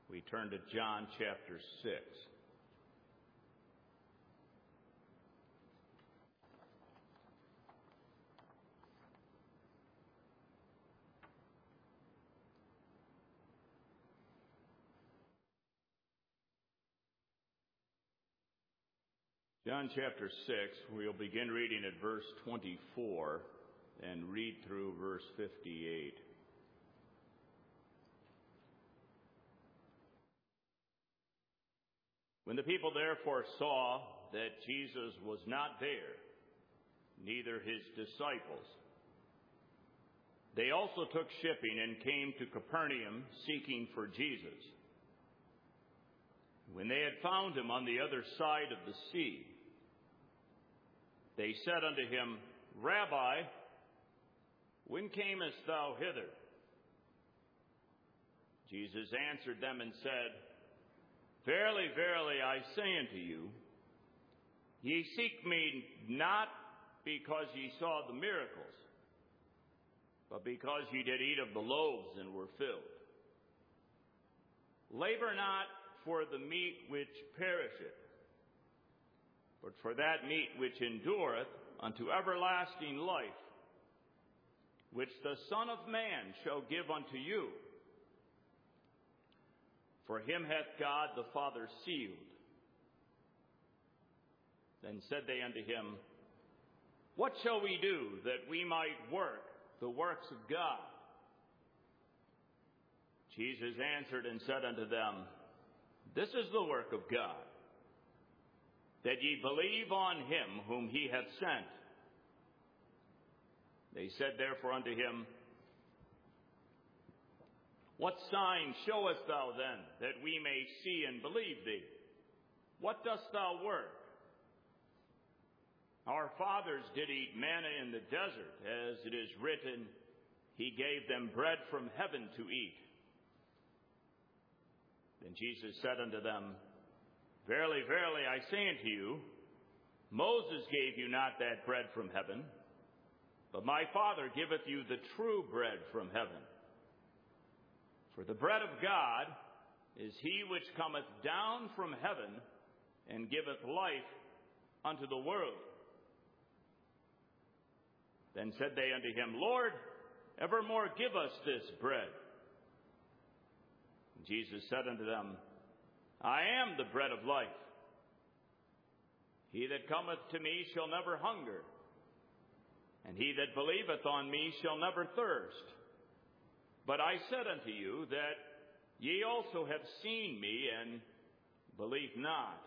We turn to John chapter 6. John chapter 6, we'll begin reading at verse 24 and read through verse 58. When the people therefore saw that Jesus was not there, neither his disciples, they also took shipping and came to Capernaum seeking for Jesus. When they had found him on the other side of the sea, they said unto him, Rabbi, when camest thou hither? Jesus answered them and said, Verily, verily, I say unto you, ye seek me not because ye saw the miracles, but because ye did eat of the loaves and were filled. Labor not for the meat which perisheth, but for that meat which endureth unto everlasting life, which the Son of Man shall give unto you. For him hath God the Father sealed. Then said they unto him, What shall we do that we might work the works of God? Jesus answered and said unto them, This is the work of God, that ye believe on him whom he hath sent. They said therefore unto him, What sign showest thou then, that we may see and believe thee? What dost thou work? Our fathers did eat manna in the desert, as it is written, He gave them bread from heaven to eat. Then Jesus said unto them, Verily, verily, I say unto you, Moses gave you not that bread from heaven, but my Father giveth you the true bread from heaven. For the bread of God is he which cometh down from heaven and giveth life unto the world. Then said they unto him, Lord, evermore give us this bread. And Jesus said unto them, I am the bread of life. He that cometh to me shall never hunger, and he that believeth on me shall never thirst. But I said unto you that ye also have seen me, and believe not.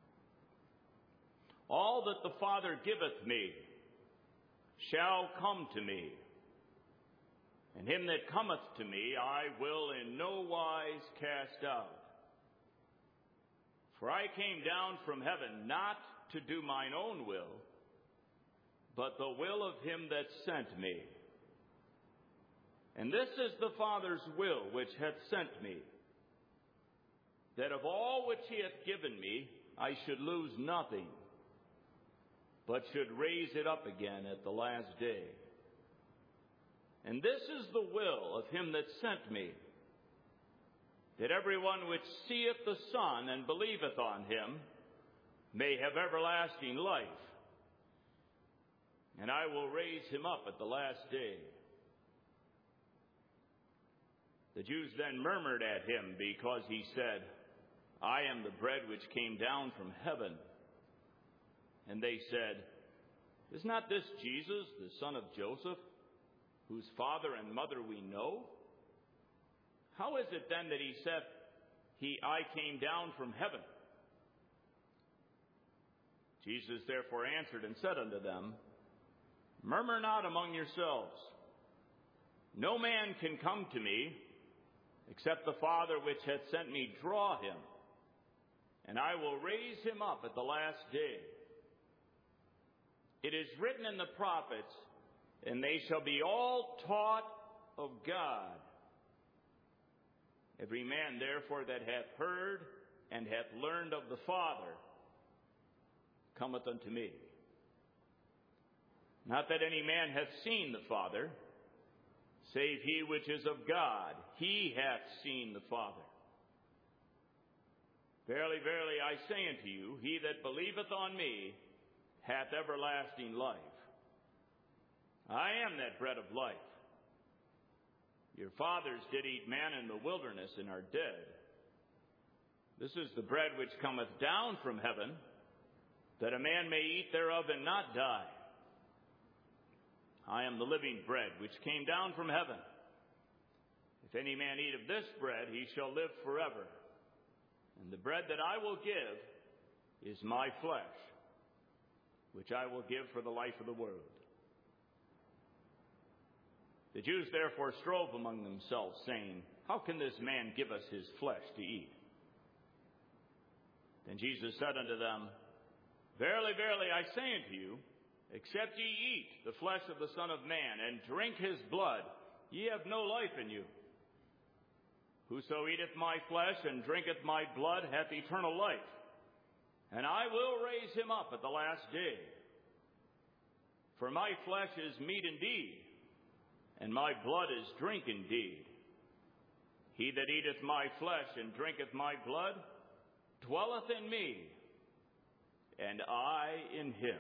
All that the Father giveth me shall come to me, and him that cometh to me I will in no wise cast out. For I came down from heaven not to do mine own will, but the will of him that sent me. And this is the Father's will which hath sent me, that of all which he hath given me I should lose nothing, but should raise it up again at the last day. And this is the will of him that sent me, that everyone which seeth the Son and believeth on him may have everlasting life, and I will raise him up at the last day. The Jews then murmured at him because he said, I am the bread which came down from heaven. And they said, Is not this Jesus, the son of Joseph, whose father and mother we know? How is it then that he saith, I came down from heaven? Jesus therefore answered and said unto them, Murmur not among yourselves. No man can come to me, except the Father which hath sent me draw him, and I will raise him up at the last day. It is written in the prophets, and they shall be all taught of God. Every man therefore that hath heard and hath learned of the Father cometh unto me. Not that any man hath seen the Father, save he which is of God. He hath seen the Father. Verily, verily, I say unto you, he that believeth on me hath everlasting life. I am that bread of life. Your fathers did eat manna in the wilderness and are dead. This is the bread which cometh down from heaven, that a man may eat thereof and not die. I am the living bread which came down from heaven. If any man eat of this bread, he shall live forever. And the bread that I will give is my flesh, which I will give for the life of the world. The Jews therefore strove among themselves, saying, How can this man give us his flesh to eat? Then Jesus said unto them, Verily, verily, I say unto you, except ye eat the flesh of the Son of Man, and drink his blood, ye have no life in you. Whoso eateth my flesh and drinketh my blood hath eternal life, and I will raise him up at the last day. For my flesh is meat indeed, and my blood is drink indeed. He that eateth my flesh and drinketh my blood dwelleth in me, and I in him.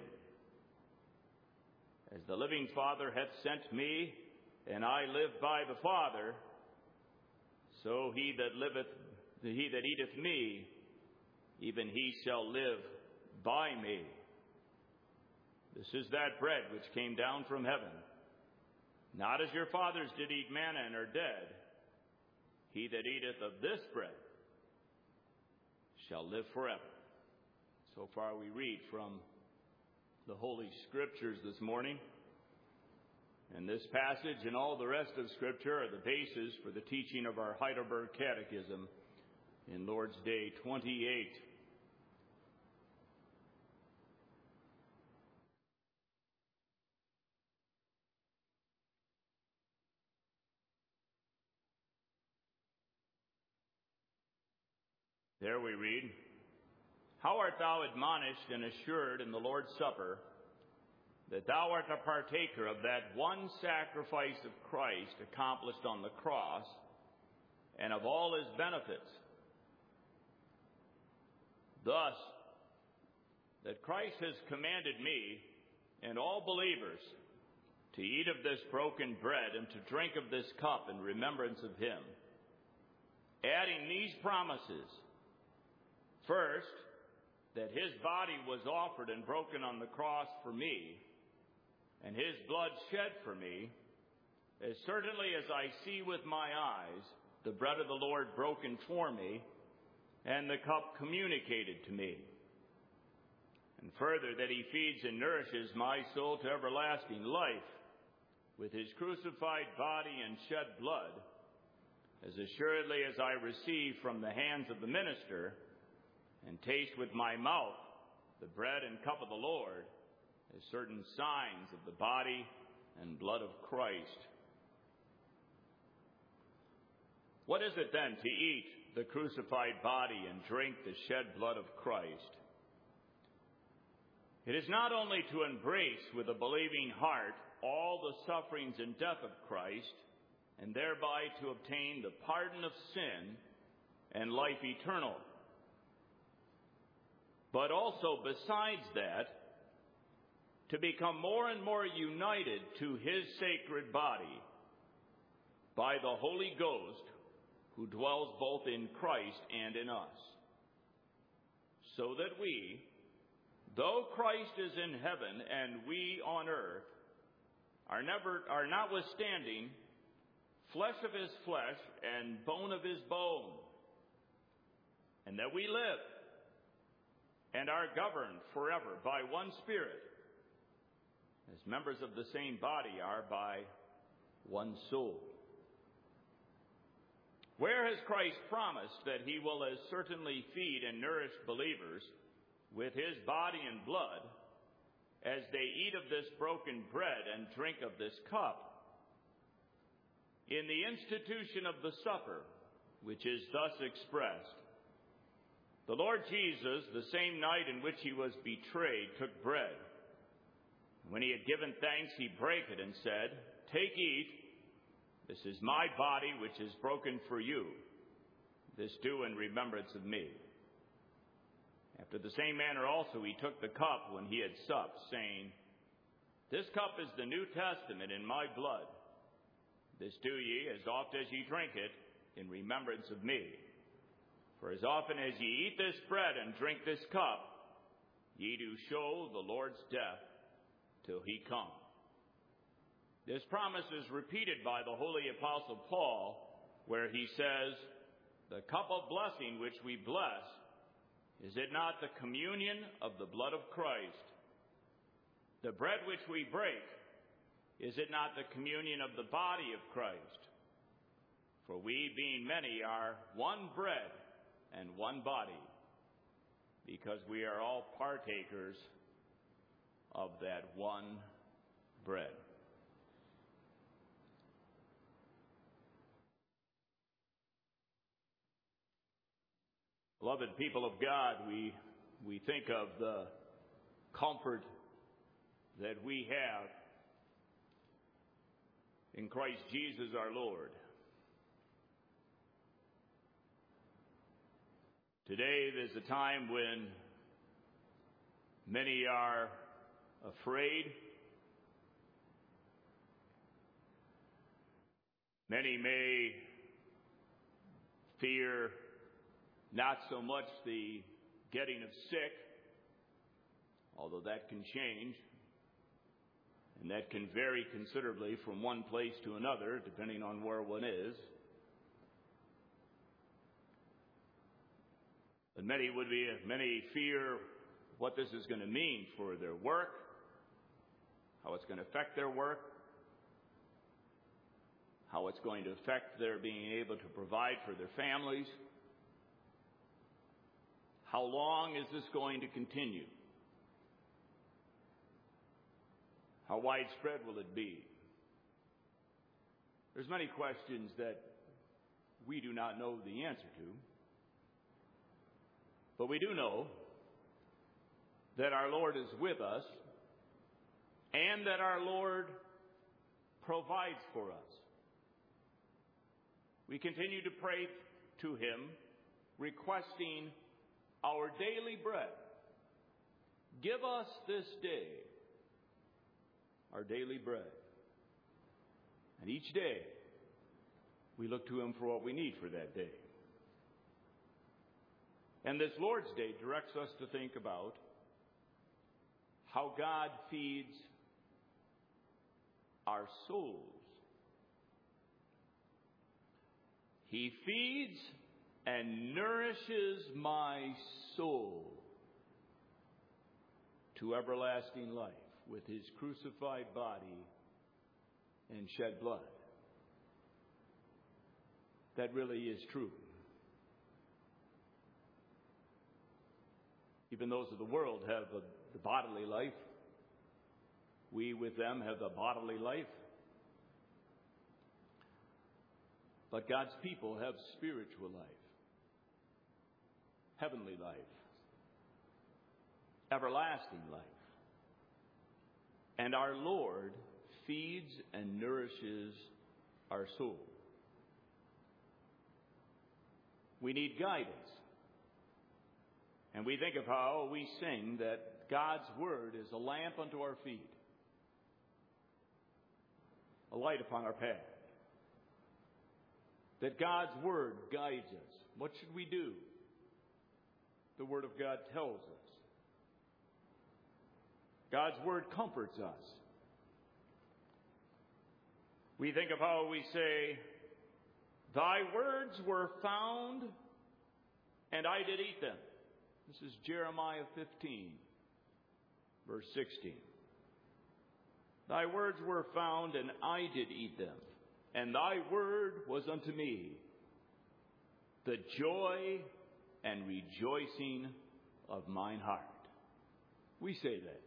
As the living Father hath sent me, and I live by the Father, so he that eateth me, even he shall live by me. This is that bread which came down from heaven, not as your fathers did eat manna and are dead. He that eateth of this bread shall live forever. So far we read from the Holy Scriptures this morning. And this passage and all the rest of Scripture are the basis for the teaching of our Heidelberg Catechism in Lord's Day 28. There we read, How art thou admonished and assured in the Lord's Supper, that thou art a partaker of that one sacrifice of Christ accomplished on the cross, and of all his benefits. Thus, that Christ has commanded me and all believers to eat of this broken bread and to drink of this cup in remembrance of him, adding these promises. First, that his body was offered and broken on the cross for me, and his blood shed for me, as certainly as I see with my eyes the bread of the Lord broken for me, and the cup communicated to me. And further, that he feeds and nourishes my soul to everlasting life with his crucified body and shed blood, as assuredly as I receive from the hands of the minister, and taste with my mouth the bread and cup of the Lord, as certain signs of the body and blood of Christ. What is it then to eat the crucified body and drink the shed blood of Christ? It is not only to embrace with a believing heart all the sufferings and death of Christ, and thereby to obtain the pardon of sin and life eternal, but also besides that, to become more and more united to his sacred body by the Holy Ghost, who dwells both in Christ and in us, so that we, though Christ is in heaven and we on earth, are notwithstanding flesh of his flesh and bone of his bone, and that we live and are governed forever by one Spirit, as members of the same body are by one soul. Where has Christ promised that he will as certainly feed and nourish believers with his body and blood as they eat of this broken bread and drink of this cup? In the institution of the supper, which is thus expressed, the Lord Jesus, the same night in which he was betrayed, took bread. When he had given thanks, he brake it and said, Take, eat. This is my body, which is broken for you. This do in remembrance of me. After the same manner also he took the cup when he had supped, saying, This cup is the New Testament in my blood. This do ye, as oft as ye drink it, in remembrance of me. For as often as ye eat this bread and drink this cup, ye do show the Lord's death till he come. This promise is repeated by the holy apostle Paul, where he says, The cup of blessing which we bless, is it not the communion of the blood of Christ? The bread which we break, is it not the communion of the body of Christ? For we, being many, are one bread and one body, because we are all partakers of that one bread. Beloved people of God, we think of the comfort that we have in Christ Jesus our Lord. Today there's a time when many are afraid. Many may fear not so much the getting of sick, although that can change, and that can vary considerably from one place to another, depending on where one is. But many fear what this is going to mean for their work, how it's going to affect their work, how it's going to affect their being able to provide for their families. How long is this going to continue? How widespread will it be? There's many questions that we do not know the answer to. But we do know that our Lord is with us and that our Lord provides for us. We continue to pray to him, requesting our daily bread. Give us this day our daily bread. And each day, we look to him for what we need for that day. And this Lord's Day directs us to think about how God feeds our souls. He feeds and nourishes my soul to everlasting life with his crucified body and shed blood. That really is true. Even those of the world have the bodily life. We with them have the bodily life. But God's people have spiritual life, heavenly life, everlasting life. And our Lord feeds and nourishes our soul. We need guidance. And we think of how we sing that God's Word is a lamp unto our feet, a light upon our path. That God's Word guides us. What should we do? The Word of God tells us. God's Word comforts us. We think of how we say, Thy words were found, and I did eat them. This is Jeremiah 15, verse 16. Thy words were found, and I did eat them. And thy word was unto me the joy and rejoicing of mine heart. We say that.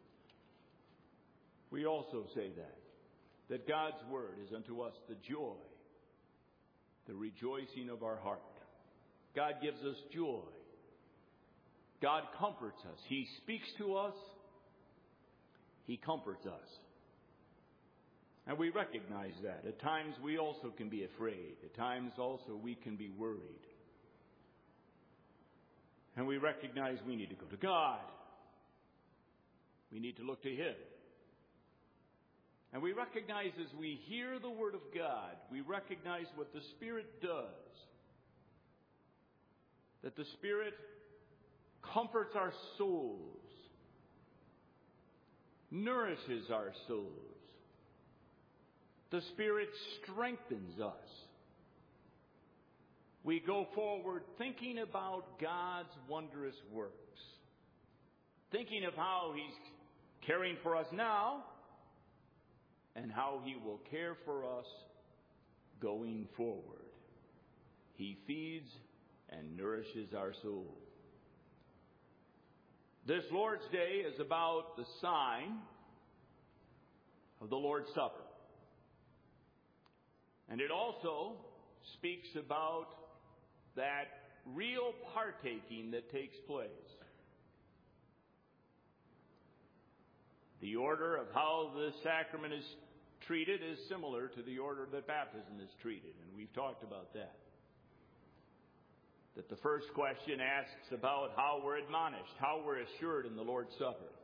We also say that God's word is unto us the joy, the rejoicing of our heart. God gives us joy. God comforts us. He speaks to us. He comforts us. And we recognize that. At times we also can be afraid. At times also we can be worried. And we recognize we need to go to God. We need to look to Him. And we recognize as we hear the Word of God, we recognize what the Spirit does. That the Spirit comforts our souls, nourishes our souls. The Spirit strengthens us. We go forward thinking about God's wondrous works, thinking of how He's caring for us now and how He will care for us going forward. He feeds and nourishes our soul. This Lord's Day is about the sign of the Lord's Supper. And it also speaks about that real partaking that takes place. The order of how the sacrament is treated is similar to the order that baptism is treated, and we've talked about that. That the first question asks about how we're admonished, how we're assured in the Lord's Supper.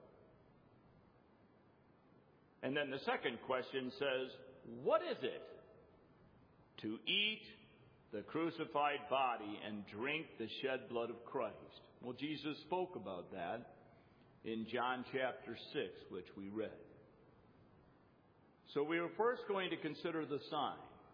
And then the second question says, what is it to eat the crucified body and drink the shed blood of Christ? Well, Jesus spoke about that in John chapter 6, which we read. So we are first going to consider the sign.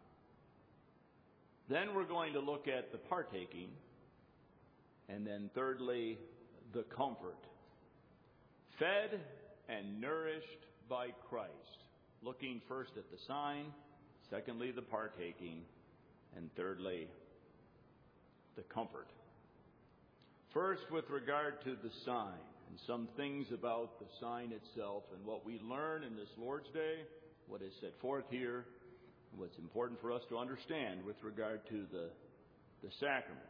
Then we're going to look at the partaking. And then thirdly, the comfort. Fed and nourished by Christ. Looking first at the sign, secondly, the partaking, and thirdly, the comfort. First, with regard to the sign, and some things about the sign itself and what we learn in this Lord's Day, what is set forth here, and what's important for us to understand with regard to the sacrament.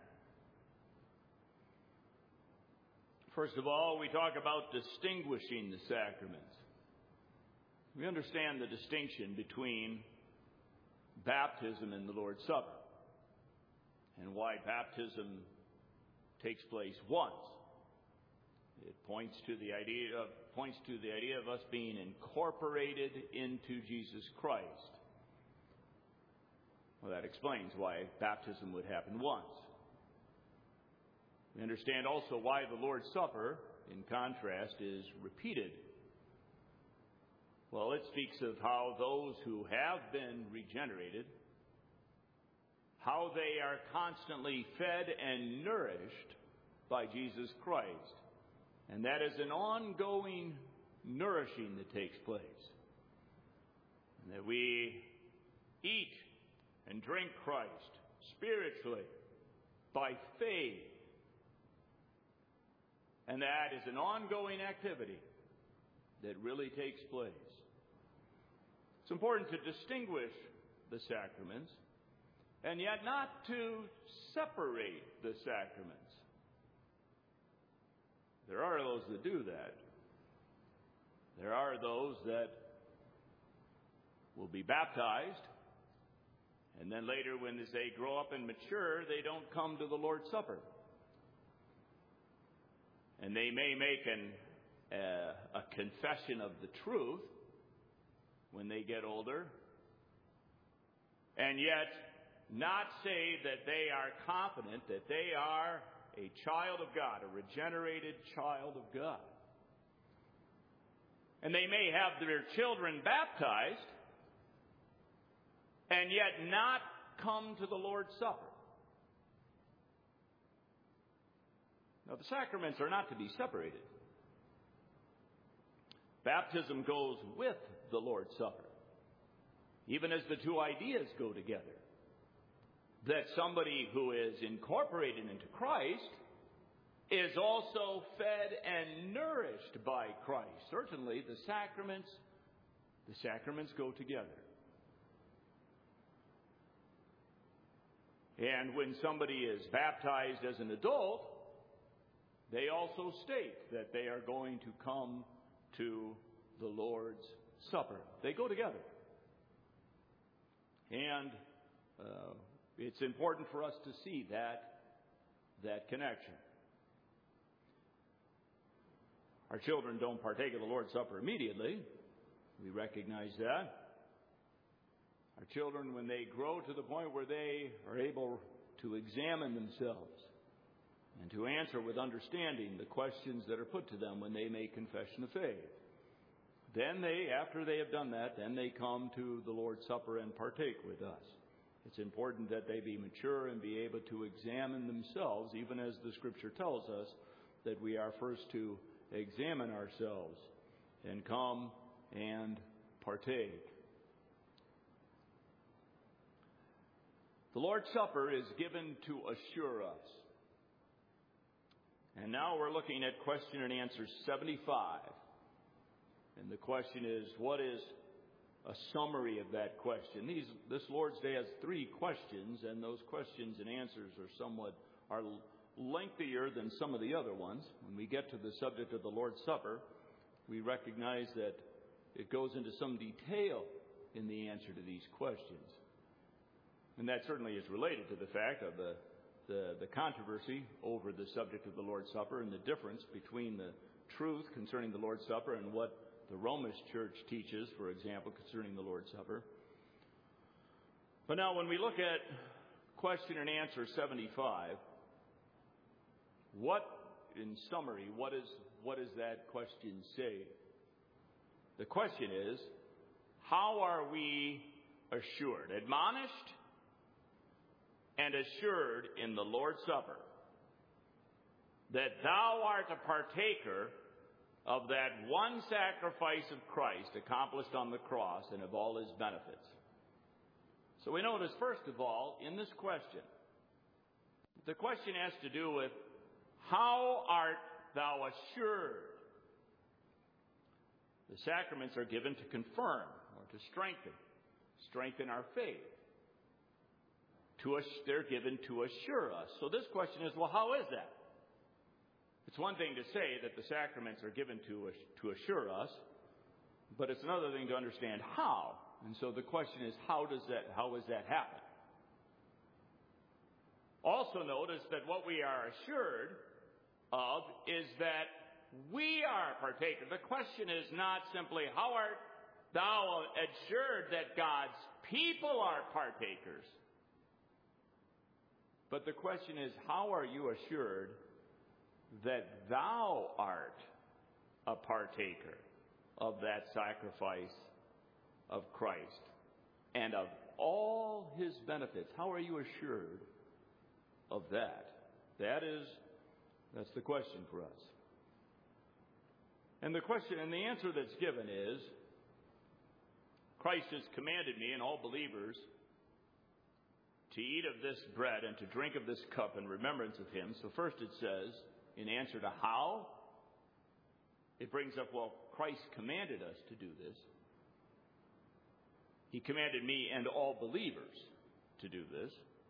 First of all, we talk about distinguishing the sacraments. We understand the distinction between baptism and the Lord's Supper, and why baptism takes place once. It points to the idea of us being incorporated into Jesus Christ. Well, that explains why baptism would happen once. We understand also why the Lord's Supper, in contrast, is repeated. Well, it speaks of how those who have been regenerated, how they are constantly fed and nourished by Jesus Christ. And that is an ongoing nourishing that takes place. And that we eat and drink Christ spiritually by faith. And that is an ongoing activity that really takes place. It's important to distinguish the sacraments, and yet not to separate the sacraments. There are those that do that. There are those that will be baptized, and then later when they grow up and mature, they don't come to the Lord's Supper. And they may make a confession of the truth when they get older, and yet not say that they are confident that they are a child of God, a regenerated child of God. And they may have their children baptized and yet not come to the Lord's Supper. Now, the sacraments are not to be separated. Baptism goes with the Lord's Supper, even as the two ideas go together. That somebody who is incorporated into Christ is also fed and nourished by Christ. Certainly, the sacraments go together. And when somebody is baptized as an adult, they also state that they are going to come to the Lord's Supper. They go together. And it's important for us to see that connection. Our children don't partake of the Lord's Supper immediately. We recognize that. Our children, when they grow to the point where they are able to examine themselves and to answer with understanding the questions that are put to them when they make confession of faith, then after they have done that, then they come to the Lord's Supper and partake with us. It's important that they be mature and be able to examine themselves, even as the Scripture tells us that we are first to examine ourselves and come and partake. The Lord's Supper is given to assure us. And now we're looking at question and answer 75. And the question is, what is a summary of that question? This Lord's Day has 3 questions, and those questions and answers are lengthier than some of the other ones. When we get to the subject of the Lord's Supper, we recognize that it goes into some detail in the answer to these questions. And that certainly is related to the fact of the controversy over the subject of the Lord's Supper and the difference between the truth concerning the Lord's Supper and what the Romish Church teaches, for example, concerning the Lord's Supper. But now when we look at question and answer 75, in summary, what does that question say? The question is, how are we assured, admonished, and assured in the Lord's Supper that thou art a partaker of that one sacrifice of Christ accomplished on the cross and of all his benefits? So we notice, first of all, in this question, the question has to do with how art thou assured? The sacraments are given to confirm or to strengthen our faith. They're given to assure us. So this question is, well, how is that? It's one thing to say that the sacraments are given to assure us, but it's another thing to understand how. And so the question is, how does that happen? Also notice that what we are assured of is that we are partakers. The question is not simply, how art thou assured that God's people are partakers? But the question is, how are you assured that thou art a partaker of that sacrifice of Christ and of all his benefits? How are you assured of that? That's the question for us. And the question and the answer that's given is, Christ has commanded me and all believers to eat of this bread and to drink of this cup in remembrance of him. So first it says, in answer to how, it brings up, well, Christ commanded us to do this. He commanded me and all believers to do this.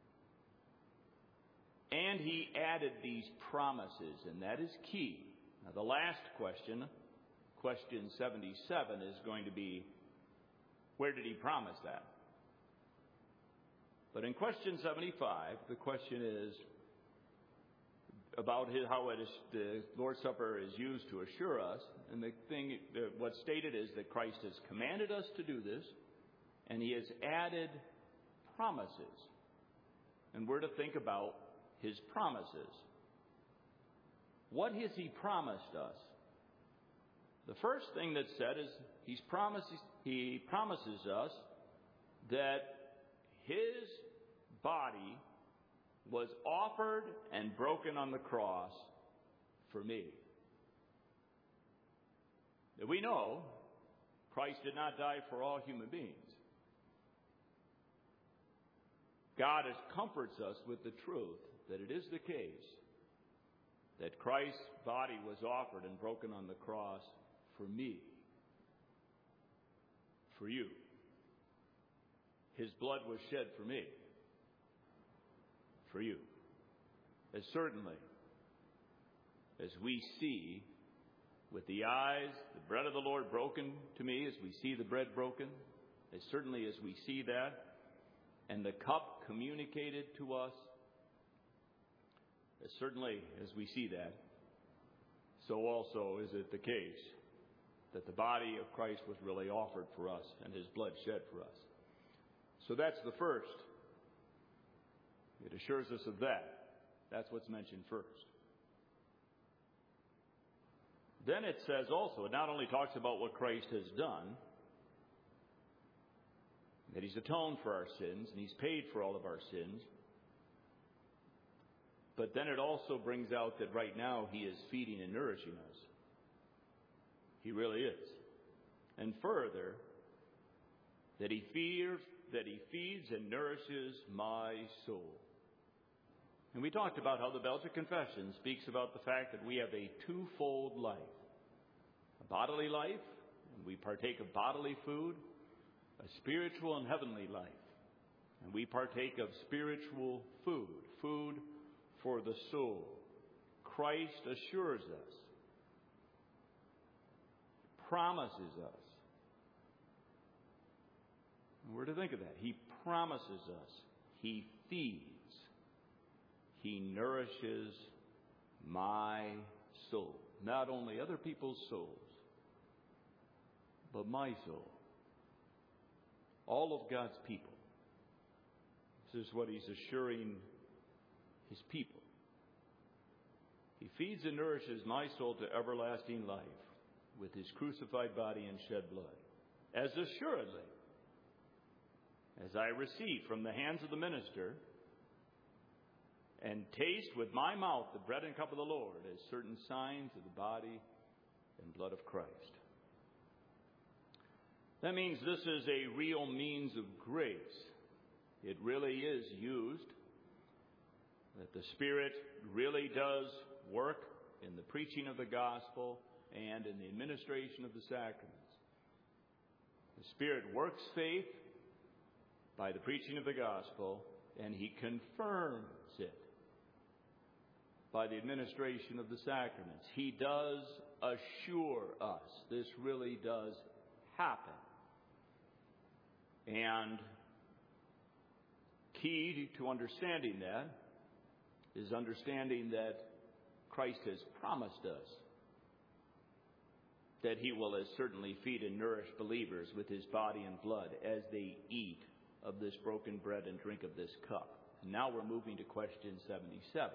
And he added these promises, and that is key. Now, the last question, question 77, is going to be, where did he promise that? But in question 75, the question is about how the Lord's Supper is used to assure us. And what's stated is that Christ has commanded us to do this, and he has added promises. And we're to think about his promises. What has he promised us? The first thing that's said is he promises us that his body was offered and broken on the cross for me. That we know Christ did not die for all human beings. God comforts us with the truth that it is the case that Christ's body was offered and broken on the cross for me, for you. His blood was shed for me, for you. As certainly as we see with the eyes the bread of the Lord broken to me, as we see the bread broken, as certainly as we see that, and the cup communicated to us, as certainly as we see that, so also is it the case that the body of Christ was really offered for us and his blood shed for us. So that's the first. It assures us of that. That's what's mentioned first. Then it says also, it not only talks about what Christ has done, that he's atoned for our sins and he's paid for all of our sins, but then it also brings out that right now he is feeding and nourishing us. He really is. And further, that he feeds and nourishes my soul. And we talked about how the Belgic Confession speaks about the fact that we have a twofold life. A bodily life, and we partake of bodily food, a spiritual and heavenly life. And we partake of spiritual food, food for the soul. Christ assures us, promises us. And we're to think of that. He promises us. He feeds. He nourishes my soul. Not only other people's souls, but my soul. All of God's people. This is what he's assuring his people. He feeds and nourishes my soul to everlasting life with his crucified body and shed blood. As assuredly as I receive from the hands of the minister and taste with my mouth the bread and cup of the Lord as certain signs of the body and blood of Christ. That means this is a real means of grace. It really is used. That the Spirit really does work in the preaching of the gospel and in the administration of the sacraments. The Spirit works faith by the preaching of the gospel, and he confirms it by the administration of the sacraments. He does assure us this really does happen. And key to understanding that is understanding that Christ has promised us that he will as certainly feed and nourish believers with his body and blood as they eat of this broken bread and drink of this cup. And now we're moving to question 77.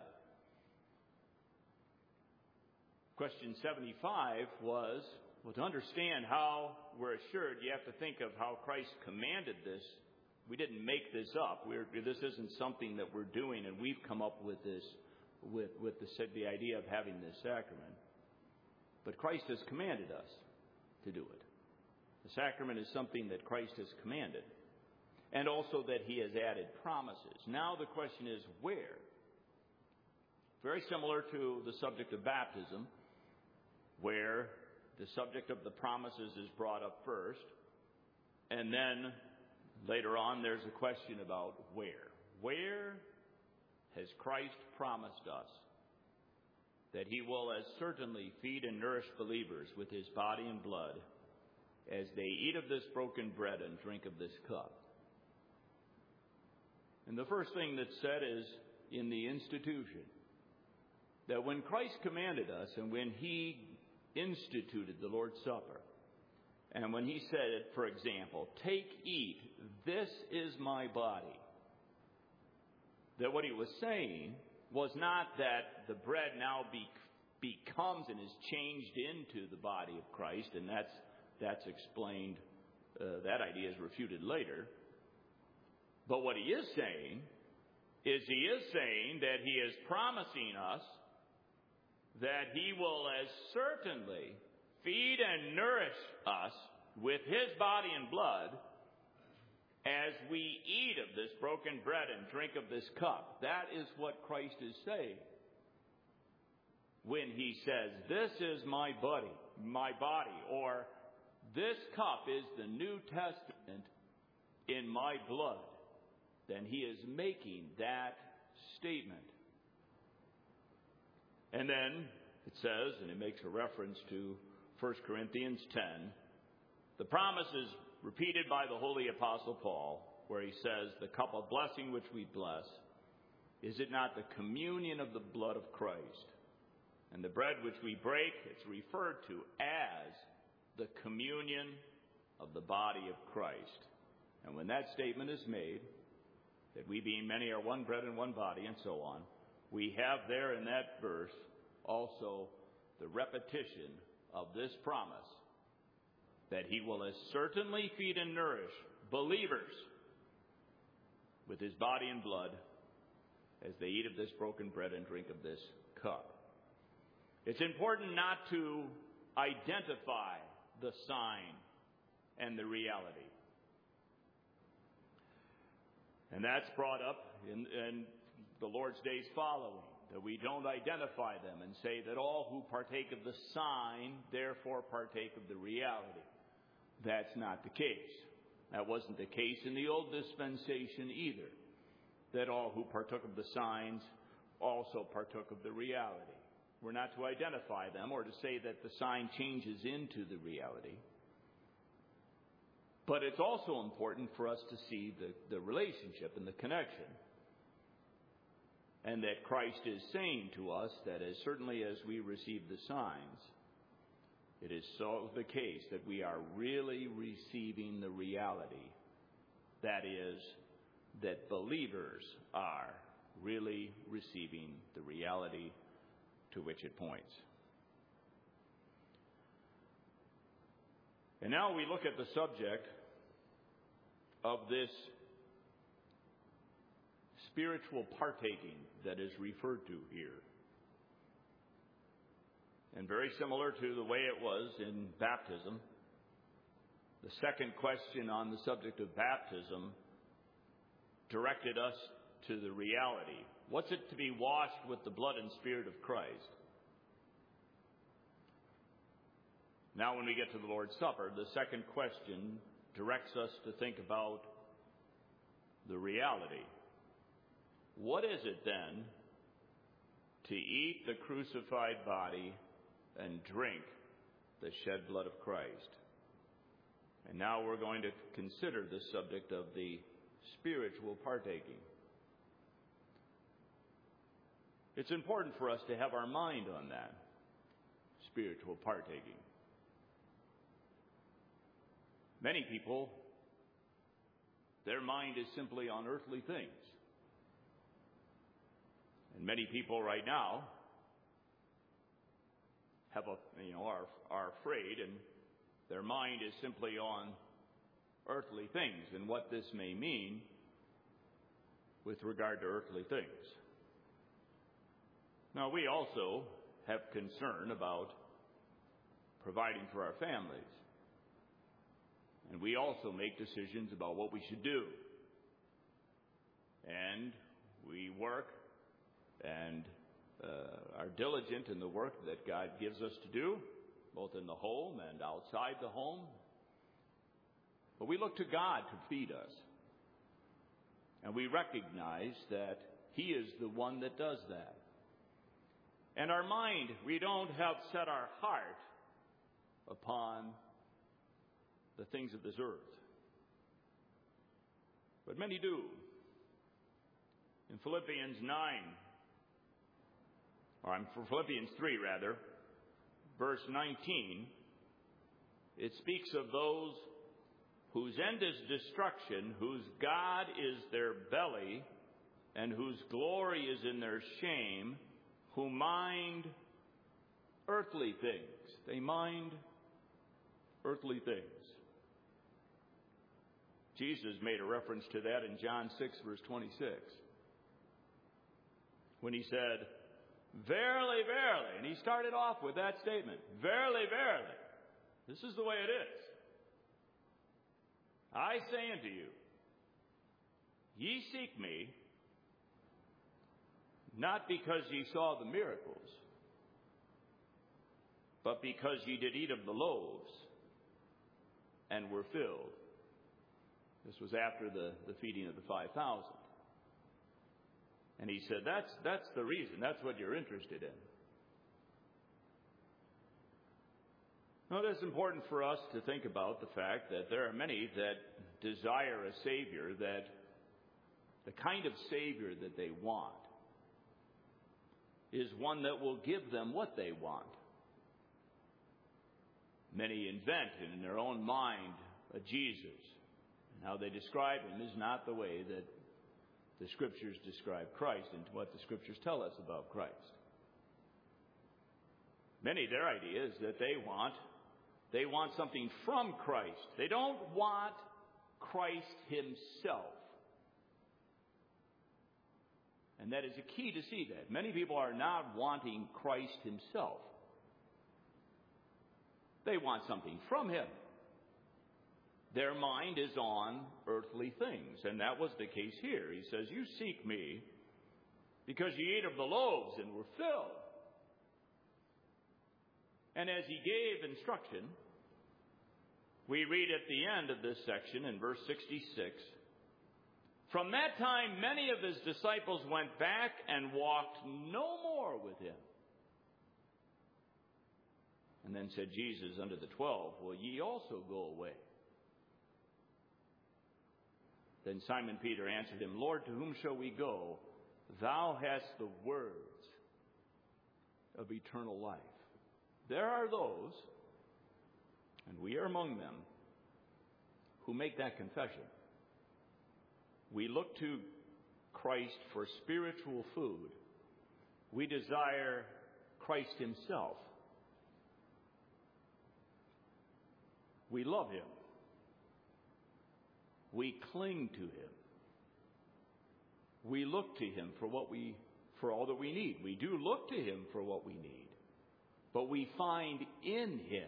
Question 75 was, well, to understand how we're assured, you have to think of how Christ commanded this. We didn't make this up. This isn't something that we're doing, and we've come up with this, with the idea of having this sacrament. But Christ has commanded us to do it. The sacrament is something that Christ has commanded, and also that he has added promises. Now the question is, where? Very similar to the subject of baptism, where the subject of the promises is brought up first, and then later on there's a question about where. Where has Christ promised us that he will as certainly feed and nourish believers with his body and blood as they eat of this broken bread and drink of this cup? And the first thing that's said is in the institution, that when Christ commanded us and when he instituted the Lord's Supper, and when he said, for example, take, eat, this is my body, that what he was saying was not that the bread now becomes and is changed into the body of Christ, and that's explained, that idea is refuted later. But what he is saying is that he is promising us that he will as certainly feed and nourish us with his body and blood as we eat of this broken bread and drink of this cup. That is what Christ is saying when he says, this is my body, or this cup is the New Testament in my blood. Then he is making that statement. And then it says, and it makes a reference to 1 Corinthians 10, the promise is repeated by the Holy Apostle Paul, where he says, the cup of blessing which we bless, is it not the communion of the blood of Christ? And the bread which we break, it's referred to as the communion of the body of Christ. And when that statement is made, that we being many are one bread and one body, and so on, we have there in that verse also the repetition of this promise that he will as certainly feed and nourish believers with his body and blood as they eat of this broken bread and drink of this cup. It's important not to identify the sign and the reality. And that's brought up in the Lord's days following, that we don't identify them and say that all who partake of the sign therefore partake of the reality. That's not the case. That wasn't the case in the old dispensation either, that all who partook of the signs also partook of the reality. We're not to identify them or to say that the sign changes into the reality. But it's also important for us to see the relationship and the connection. And that Christ is saying to us that as certainly as we receive the signs, it is so the case that we are really receiving the reality. That is, that believers are really receiving the reality to which it points. And now we look at the subject of this spiritual partaking that is referred to here. And very similar to the way it was in baptism, the second question on the subject of baptism directed us to the reality. What's it to be washed with the blood and spirit of Christ? Now when we get to the Lord's Supper, the second question directs us to think about the reality. What is it then to eat the crucified body and drink the shed blood of Christ? And now we're going to consider the subject of the spiritual partaking. It's important for us to have our mind on that, spiritual partaking. Many people, their mind is simply on earthly things. And many people right now are afraid, and their mind is simply on earthly things and what this may mean with regard to earthly things. Now, we also have concern about providing for our families. And we also make decisions about what we should do. And we work and are diligent in the work that God gives us to do, both in the home and outside the home. But we look to God to feed us. And we recognize that He is the one that does that. And our mind, we don't have set our heart upon the things of this earth. But many do. In Philippians 3, verse 19, it speaks of those whose end is destruction, whose God is their belly, and whose glory is in their shame, who mind earthly things. They mind earthly things. Jesus made a reference to that in John 6, verse 26, when he said, "Verily, verily," and he started off with that statement, "Verily, verily, this is the way it is. I say unto you, ye seek me, not because ye saw the miracles, but because ye did eat of the loaves and were filled." This was after the feeding of the 5,000. And he said, that's the reason. That's what you're interested in. Now, it is important for us to think about the fact that there are many that desire a Savior, that the kind of Savior that they want is one that will give them what they want. Many invent in their own mind a Jesus, and how they describe him is not the way that the Scriptures describe Christ and what the Scriptures tell us about Christ. Many, their idea is that they want something from Christ. They don't want Christ himself. And that is a key to see that. Many people are not wanting Christ himself. They want something from him. Their mind is on earthly things, and that was the case here. He says, you seek me because you ate of the loaves and were filled. And as he gave instruction, we read at the end of this section in verse 66, from that time many of his disciples went back and walked no more with him. And then said Jesus unto the 12, will ye also go away? Then Simon Peter answered him, Lord, to whom shall we go? Thou hast the words of eternal life. There are those, and we are among them, who make that confession. We look to Christ for spiritual food. We desire Christ himself. We love him. We cling to him. We look to him for all that we need. We do look to him for what we need. But we find in him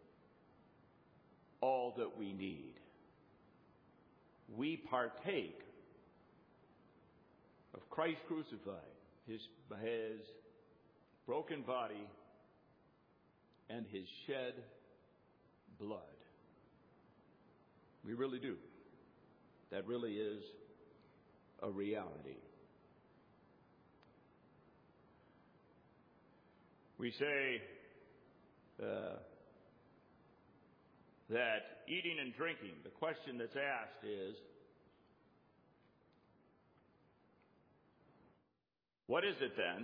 all that we need. We partake of Christ crucified, his broken body, and his shed blood. We really do. That really is a reality. We say that eating and drinking, the question that's asked is, what is it then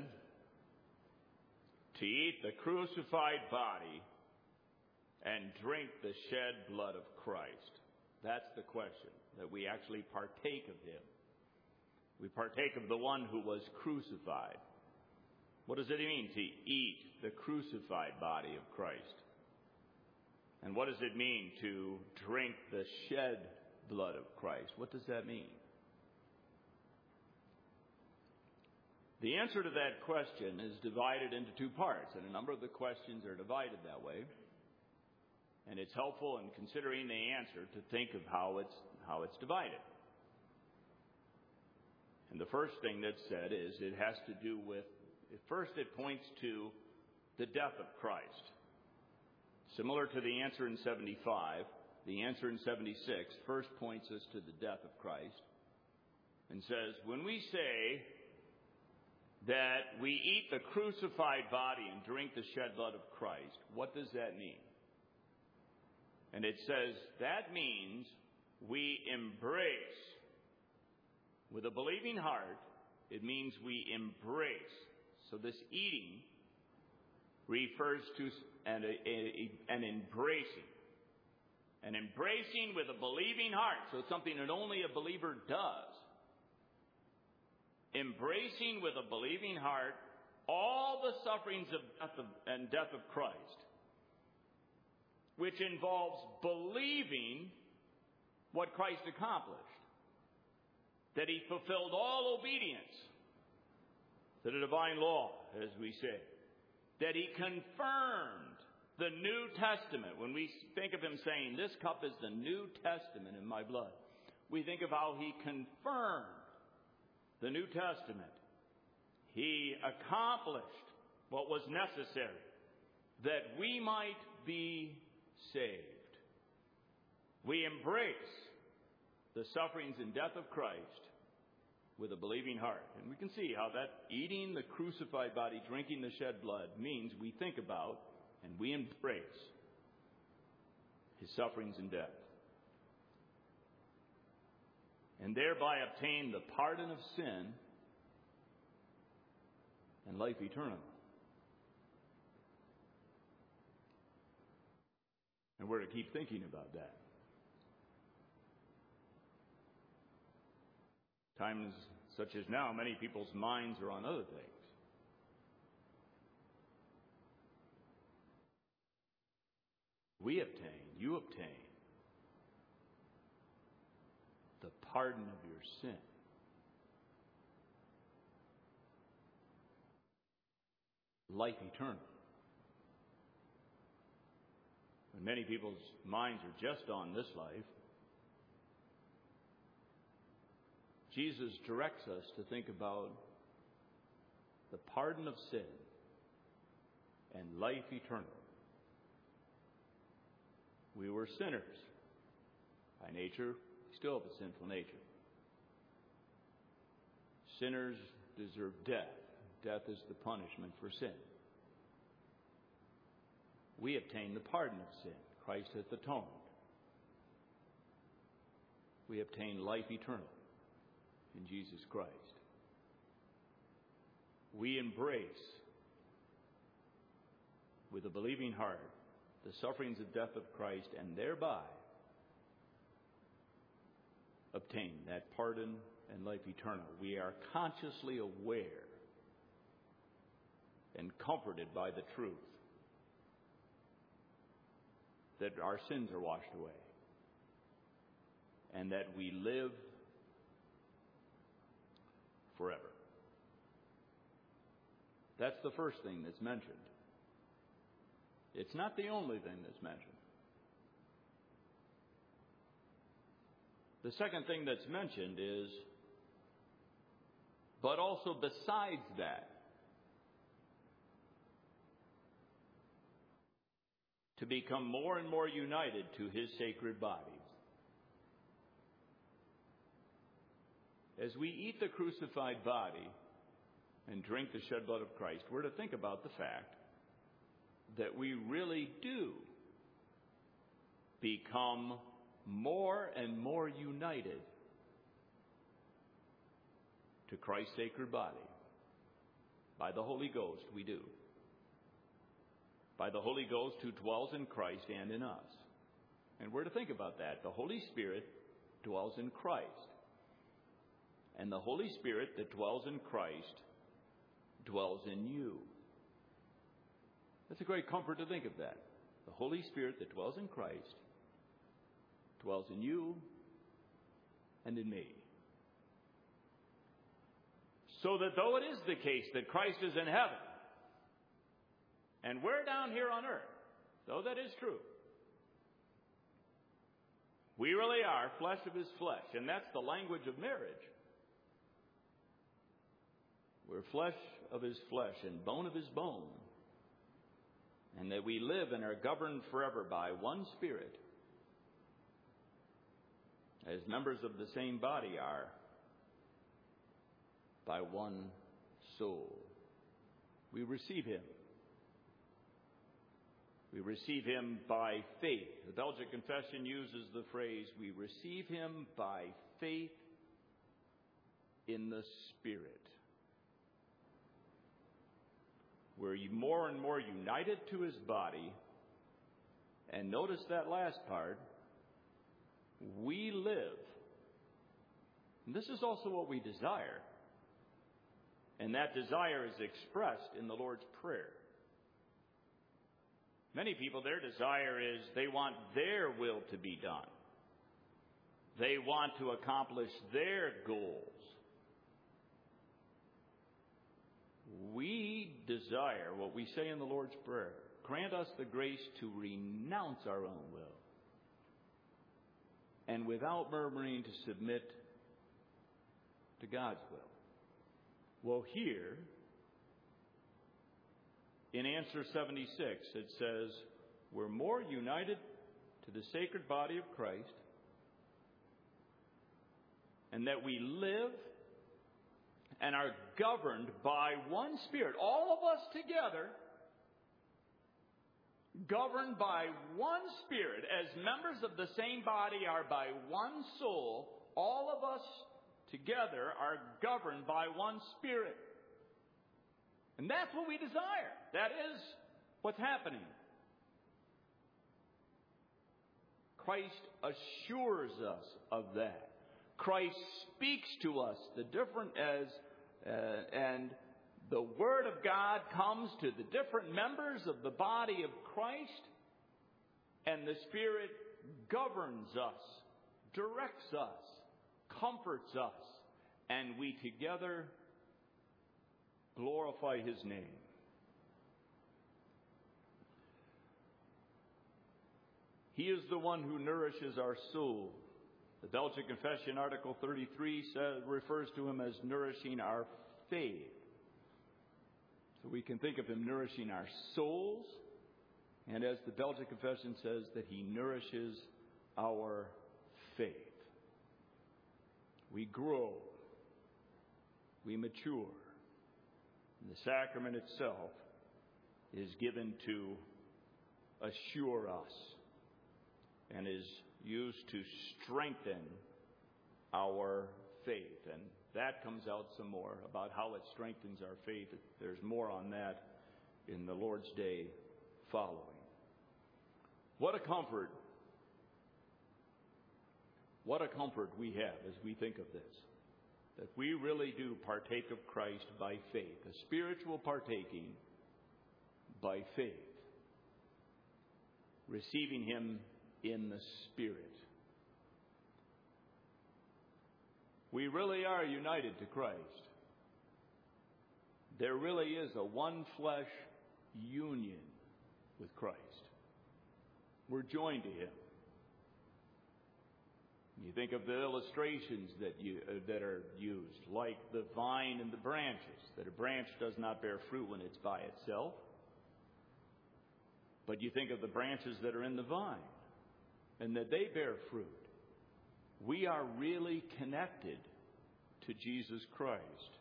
to eat the crucified body and drink the shed blood of Christ? That's the question, that we actually partake of him. We partake of the one who was crucified. What does it mean to eat the crucified body of Christ? And what does it mean to drink the shed blood of Christ? What does that mean? The answer to that question is divided into two parts, and a number of the questions are divided that way. And it's helpful in considering the answer to think of how it's divided. And the first thing that's said is it has to do with, first it points to the death of Christ. Similar to the answer in 75, the answer in 76 first points us to the death of Christ and says, when we say that we eat the crucified body and drink the shed blood of Christ, what does that mean? And it says that means we embrace, with a believing heart, it means we embrace. So this eating refers to an embracing. An embracing with a believing heart. So it's something that only a believer does. Embracing with a believing heart all the sufferings and death of Christ, which involves believing what Christ accomplished, that he fulfilled all obedience to the divine law, as we say, that he confirmed the New Testament. When we think of him saying, this cup is the New Testament in my blood, we think of how he confirmed the New Testament. He accomplished what was necessary that we might be saved. We embrace the sufferings and death of Christ with a believing heart. And we can see how that eating the crucified body, drinking the shed blood means we think about and we embrace his sufferings and death. And thereby obtain the pardon of sin and life eternal. And we're to keep thinking about that. Times such as now, many people's minds are on other things. We obtain, you obtain, the pardon of your sin. Life eternal. When many people's minds are just on this life, Jesus directs us to think about the pardon of sin and life eternal. We were sinners. By nature, we still have a sinful nature. Sinners deserve death. Death is the punishment for sin. We obtain the pardon of sin. Christ hath atoned. We obtain life eternal in Jesus Christ. We embrace with a believing heart the sufferings and death of Christ, and thereby obtain that pardon and life eternal. We are consciously aware and comforted by the truth that our sins are washed away and that we live forever. That's the first thing that's mentioned. It's not the only thing that's mentioned. The second thing that's mentioned is, but also besides that, to become more and more united to his sacred body. As we eat the crucified body and drink the shed blood of Christ, we're to think about the fact that we really do become more and more united to Christ's sacred body. By the Holy Ghost, we do. By the Holy Ghost who dwells in Christ and in us. And we're to think about that. The Holy Spirit dwells in Christ. And the Holy Spirit that dwells in Christ dwells in you. That's a great comfort to think of that. The Holy Spirit that dwells in Christ dwells in you and in me. So that though it is the case that Christ is in heaven, and we're down here on earth, though that is true, we really are flesh of his flesh, and that's the language of marriage. We're flesh of his flesh and bone of his bone, and that we live and are governed forever by one Spirit, as members of the same body are by one soul. We receive him. We receive him by faith. The Belgic Confession uses the phrase, we receive him by faith in the Spirit. We're more and more united to his body. And notice that last part. We live. And this is also what we desire. And that desire is expressed in the Lord's Prayer. Many people, their desire is they want their will to be done. They want to accomplish their goals. We desire what we say in the Lord's Prayer. Grant us the grace to renounce our own will, and without murmuring to submit to God's will. Well, here, in answer 76, it says, we're more united to the sacred body of Christ, and that we live and are governed by one Spirit. All of us together, governed by one Spirit, as members of the same body are by one soul. All of us together are governed by one Spirit. And that's what we desire. That is what's happening. Christ assures us of that. Christ speaks to us and the Word of God comes to the different members of the body of Christ, and the Spirit governs us, directs us, comforts us, and we together glorify His name. He is the one who nourishes our soul. The Belgian Confession, Article 33, refers to Him as nourishing our faith. So we can think of Him nourishing our souls, and as the Belgian Confession says, that He nourishes our faith. We grow, we mature. And the sacrament itself is given to assure us and is used to strengthen our faith. And that comes out some more about how it strengthens our faith. There's more on that in the Lord's Day following. What a comfort. What a comfort we have as we think of this. That we really do partake of Christ by faith. A spiritual partaking by faith. Receiving Him in the Spirit. We really are united to Christ. There really is a one flesh union with Christ. We're joined to Him. You think of the illustrations that are used, like the vine and the branches, that a branch does not bear fruit when it's by itself. But you think of the branches that are in the vine, and that they bear fruit. We are really connected to Jesus Christ.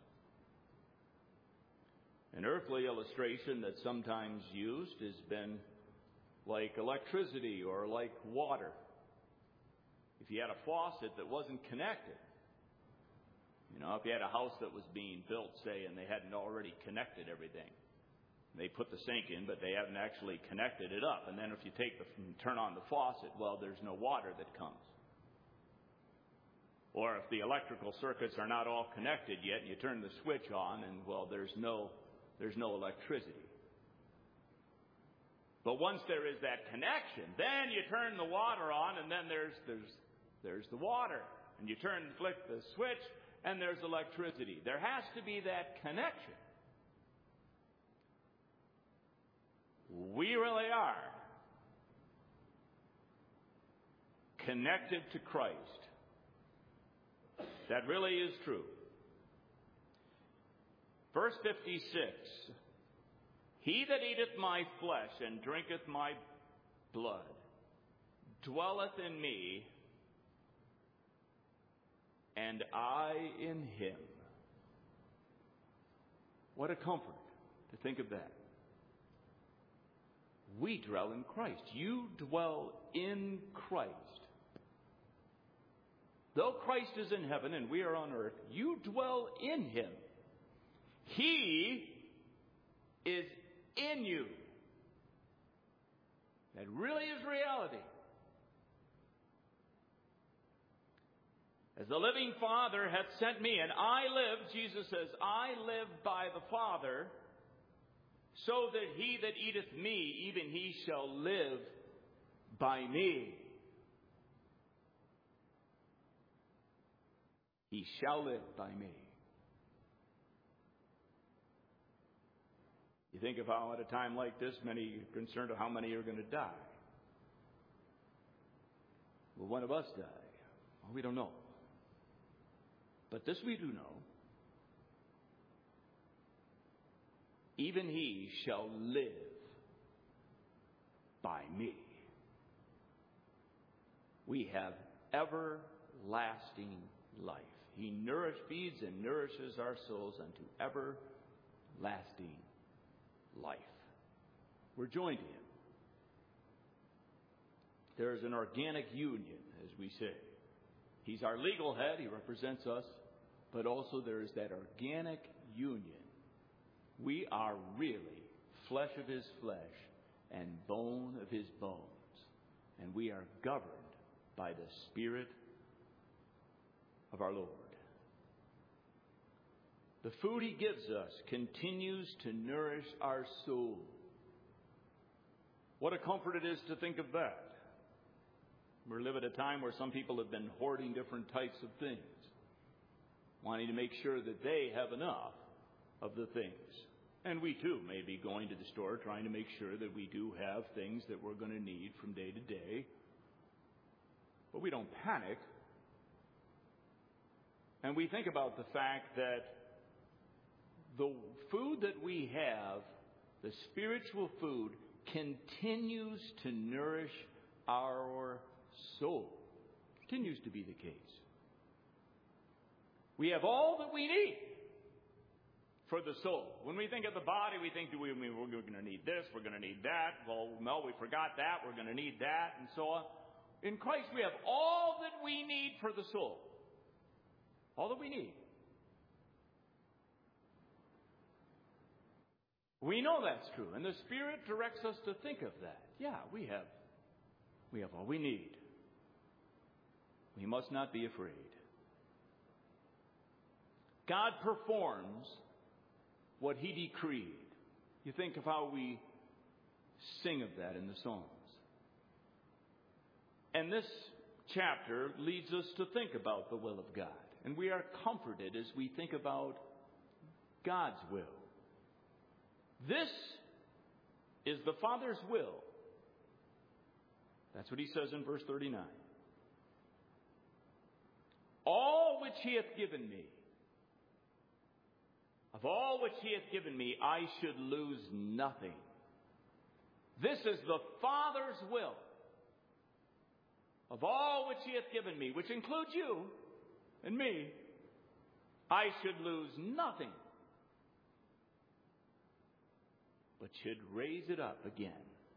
An earthly illustration that's sometimes used has been like electricity or like water. If you had a faucet that wasn't connected, if you had a house that was being built, say, and they hadn't already connected everything, they put the sink in, but they haven't actually connected it up. And then if you turn on the faucet, well, there's no water that comes. Or if the electrical circuits are not all connected yet, and you turn the switch on, and well, there's no electricity. But once there is that connection, then you turn the water on, and then there's the water. And you flick the switch, and there's electricity. There has to be that connection. We really are connected to Christ. That really is true. Verse 56, He that eateth my flesh and drinketh my blood dwelleth in me, and I in him. What a comfort to think of that. We dwell in Christ. You dwell in Christ. Though Christ is in heaven and we are on earth, you dwell in Him. He is in you. That really is reality. As the living Father hath sent me, and I live, Jesus says, I live by the Father, so that he that eateth me, even he shall live by me. He shall live by me. You think of how at a time like this, many are concerned of how many are going to die. Will one of us die? Well, we don't know. But this we do know. Even he shall live by me. We have everlasting life. He feeds and nourishes our souls unto everlasting life. We're joined to Him. There is an organic union, as we say. He's our legal head. He represents us. But also there is that organic union We are really flesh of his flesh and bone of his bones. And we are governed by the Spirit of our Lord. The food he gives us continues to nourish our soul. What a comfort it is to think of that. We live at a time where some people have been hoarding different types of things, wanting to make sure that they have enough of the things. And we too may be going to the store trying to make sure that we do have things that we're going to need from day to day. But we don't panic. And we think about the fact that the food that we have, the spiritual food, continues to nourish our soul. Continues to be the case. We have all that we need for the soul. When we think of the body, we think, we're going to need this, we're going to need that. Well, no, we forgot that, we're going to need that, and so on. In Christ, we have all that we need for the soul. All that we need. We know that's true, and the Spirit directs us to think of that. Yeah, we have all we need. We must not be afraid. God performs what he decreed. You think of how we sing of that in the Psalms. And this chapter leads us to think about the will of God. And we are comforted as we think about God's will. This is the Father's will. That's what he says in verse 39. All which he hath given me, of all which he hath given me, I should lose nothing. This is the Father's will. Of all which he hath given me, which includes you and me, I should lose nothing, but should raise it up again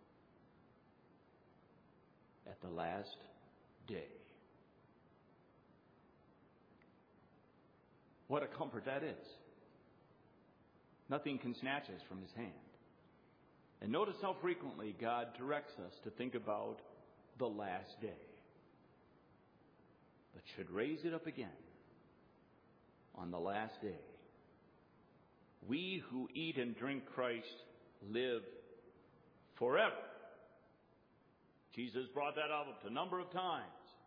at the last day. What a comfort that is. Nothing can snatch us from his hand. And notice how frequently God directs us to think about the last day, but should raise it up again on the last day. We who eat and drink Christ live forever. Jesus brought that up a number of times.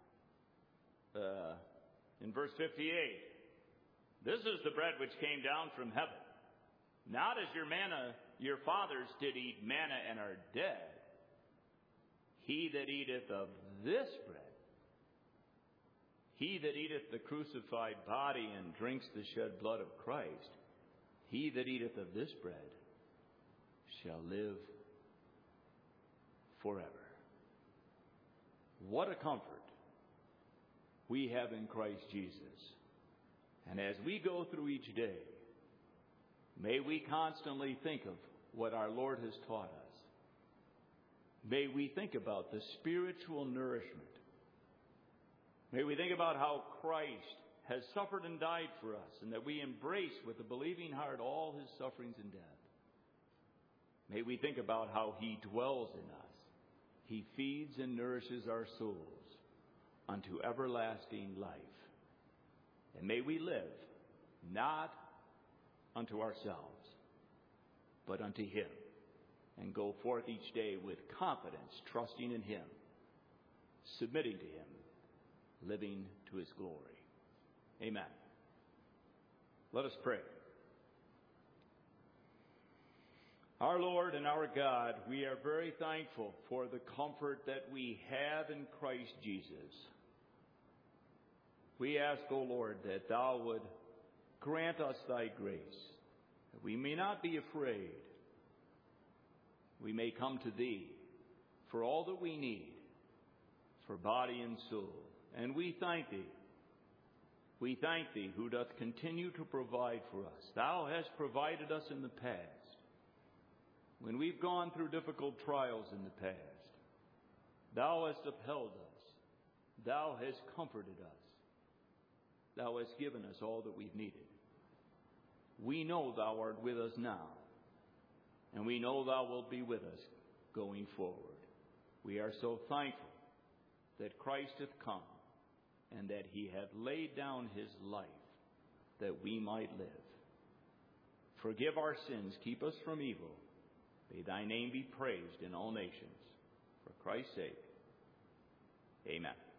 In verse 58, this is the bread which came down from heaven, not as your fathers did eat manna and are dead. He that eateth of this bread, he that eateth the crucified body and drinks the shed blood of Christ, he that eateth of this bread shall live forever. What a comfort we have in Christ Jesus. And as we go through each day, may we constantly think of what our Lord has taught us. May we think about the spiritual nourishment. May we think about how Christ has suffered and died for us, and that we embrace with a believing heart all his sufferings and death. May we think about how he dwells in us. He feeds and nourishes our souls unto everlasting life. And may we live not unto ourselves, but unto him, and go forth each day with confidence, trusting in him, submitting to him, living to his glory. Amen. Let us pray. Our Lord and our God, we are very thankful for the comfort that we have in Christ Jesus. We ask, O Lord, that thou would grant us thy grace, that we may not be afraid. We may come to thee for all that we need, for body and soul. And we thank thee. We thank thee who doth continue to provide for us. Thou hast provided us in the past, when we've gone through difficult trials in the past. Thou hast upheld us. Thou hast comforted us. Thou hast given us all that we've needed. We know thou art with us now, and we know thou wilt be with us going forward. We are so thankful that Christ hath come, and that he hath laid down his life that we might live. Forgive our sins, keep us from evil. May thy name be praised in all nations. For Christ's sake, amen.